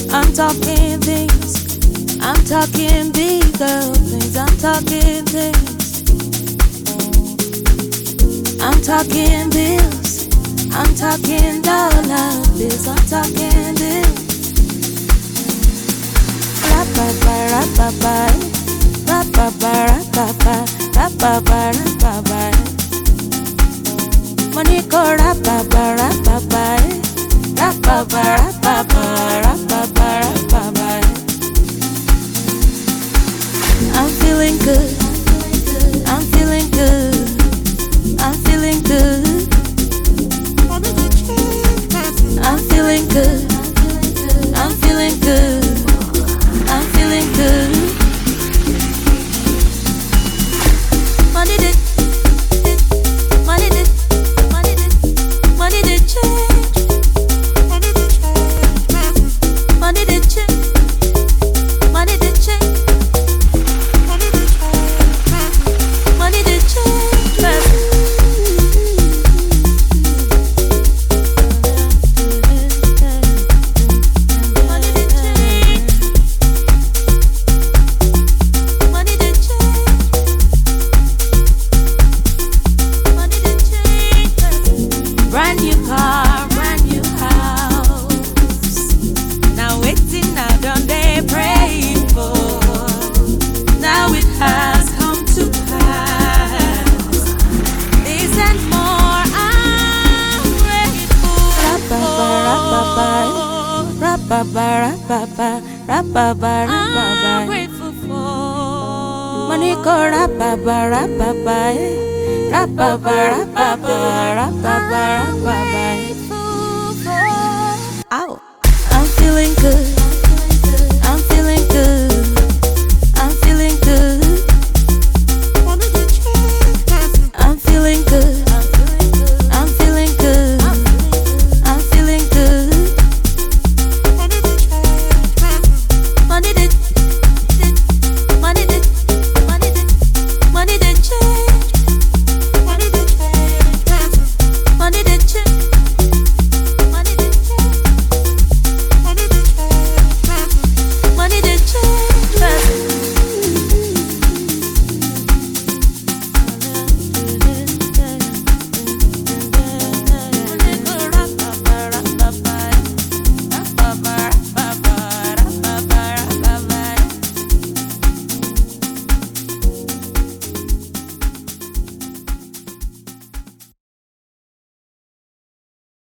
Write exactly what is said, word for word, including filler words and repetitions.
I'm talking things. I'm talking bigger things. I'm talking things. I'm talking bills. I'm talking dollar bills. I'm talking bills. Ra-ba-ba, ra-ba-ba, ra-ba-ba, ra-ba-ba, ra-ba-ba, ra-ba-ba. Money go ra-ba-ba, ra-ba-ba, ra-ba-ba, ra-ba-ba, ra-ba-ba, ra-ba-ba. I'm feeling good. I'm feeling good. I'm feeling good. I'm feeling good. I'm feeling good. I'm feeling good. Money did, money did, money did, money did change. Money did change. Money did change. Money did change. Brand new car, brand new house. Now waiting, now done they pray for. Now it has come to pass. This and more, I'm grateful. Ra-ba-ba, ra-ba-ba, ra-ba-ba, ra-ba-ba. I'm grateful for. Money go ra-ba-ba, ra-ba-ba, ra-ba-ba, ra-ba-ba, ra-ba-ba, ra-ba-ba.